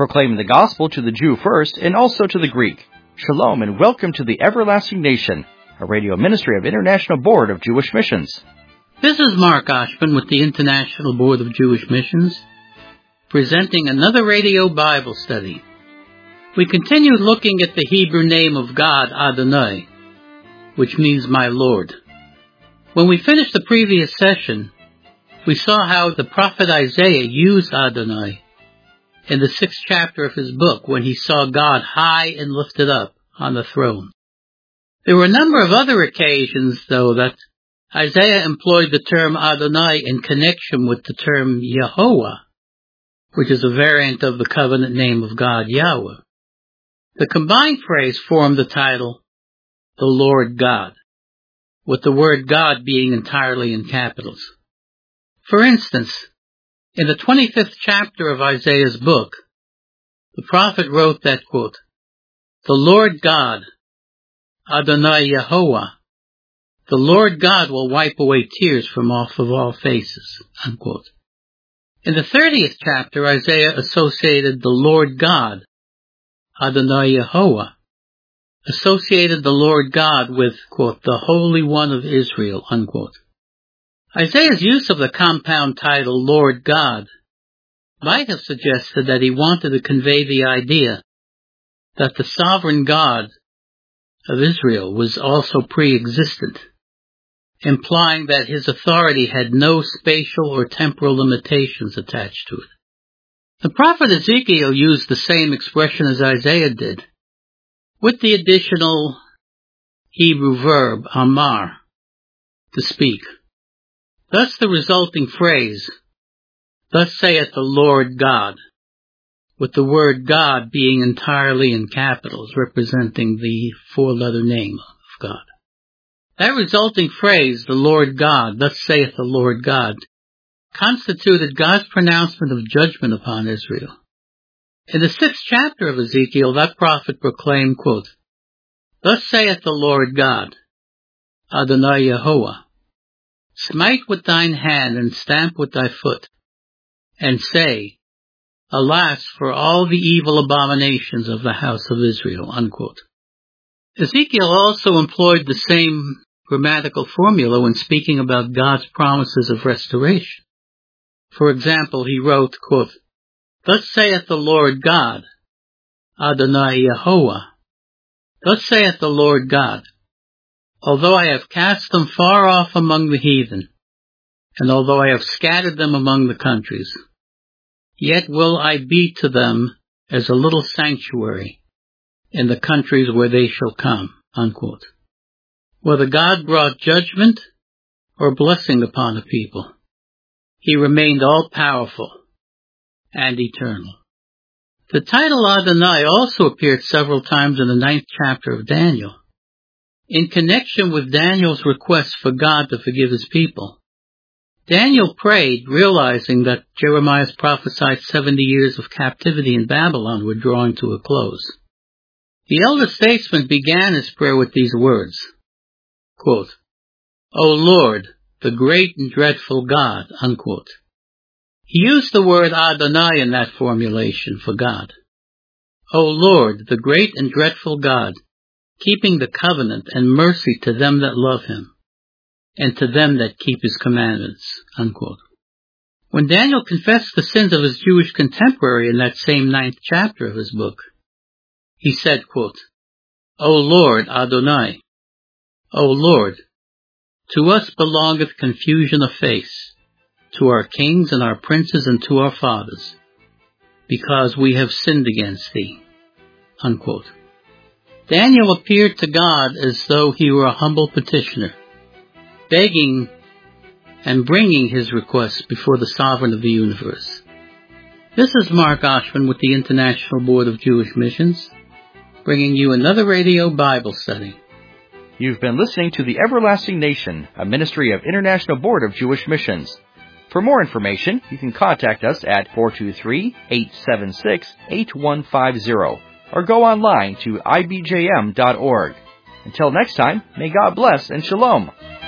proclaiming the gospel to the Jew first and also to the Greek. Shalom and welcome to the Everlasting Nation, a radio ministry of International Board of Jewish Missions. This is Mark Oshman with the International Board of Jewish Missions, presenting another radio Bible study. We continue looking at the Hebrew name of God, Adonai, which means my Lord. When we finished the previous session, we saw how the prophet Isaiah used Adonai in the 6th chapter of his book when he saw God high and lifted up on the throne. There were a number of other occasions, though, that Isaiah employed the term Adonai in connection with the term Yehovah, which is a variant of the covenant name of God, Yahweh. The combined phrase formed the title, the Lord God, with the word God being entirely in capitals. For instance, in the 25th chapter of Isaiah's book, the prophet wrote that, quote, "The Lord God, Adonai Yehovah, the Lord God will wipe away tears from off of all faces," unquote. In the 30th chapter, Isaiah associated the Lord God, Adonai Yehovah, associated the Lord God with, quote, "the Holy One of Israel," unquote. Isaiah's use of the compound title Lord God might have suggested that he wanted to convey the idea that the sovereign God of Israel was also pre-existent, implying that his authority had no spatial or temporal limitations attached to it. The prophet Ezekiel used the same expression as Isaiah did, with the additional Hebrew verb amar, to speak. Thus the resulting phrase, "Thus saith the Lord God," with the word God being entirely in capitals, representing the four-letter name of God. That resulting phrase, "the Lord God, thus saith the Lord God," constituted God's pronouncement of judgment upon Israel. In the 6th chapter of Ezekiel, that prophet proclaimed, quote, "Thus saith the Lord God, Adonai Yehovah, smite with thine hand and stamp with thy foot, and say, Alas for all the evil abominations of the house of Israel," unquote. Ezekiel also employed the same grammatical formula when speaking about God's promises of restoration. For example, he wrote, quote, "Thus saith the Lord God, Adonai Yehovah, thus saith the Lord God, although I have cast them far off among the heathen, and although I have scattered them among the countries, yet will I be to them as a little sanctuary in the countries where they shall come," unquote. Whether God brought judgment or blessing upon a people, he remained all-powerful and eternal. The title Adonai also appeared several times in the 9th chapter of Daniel, in connection with Daniel's request for God to forgive his people. Daniel prayed, realizing that Jeremiah's prophesied 70 years of captivity in Babylon were drawing to a close. The elder statesman began his prayer with these words, quote, "O Lord, the great and dreadful God," unquote. He used the word Adonai in that formulation for God. O Lord, the great and dreadful God, keeping the covenant and mercy to them that love him, and to them that keep his commandments," unquote. When Daniel confessed the sins of his Jewish contemporary in that same 9th chapter of his book, he said, quote, "O Lord, Adonai, O Lord, to us belongeth confusion of face, to our kings and our princes and to our fathers, because we have sinned against thee," unquote. Daniel appeared to God as though he were a humble petitioner, begging and bringing his requests before the sovereign of the universe. This is Mark Oshman with the International Board of Jewish Missions, bringing you another radio Bible study. You've been listening to the Everlasting Nation, a ministry of International Board of Jewish Missions. For more information, you can contact us at 423-876-8150 or go online to ibjm.org. Until next time, may God bless and shalom.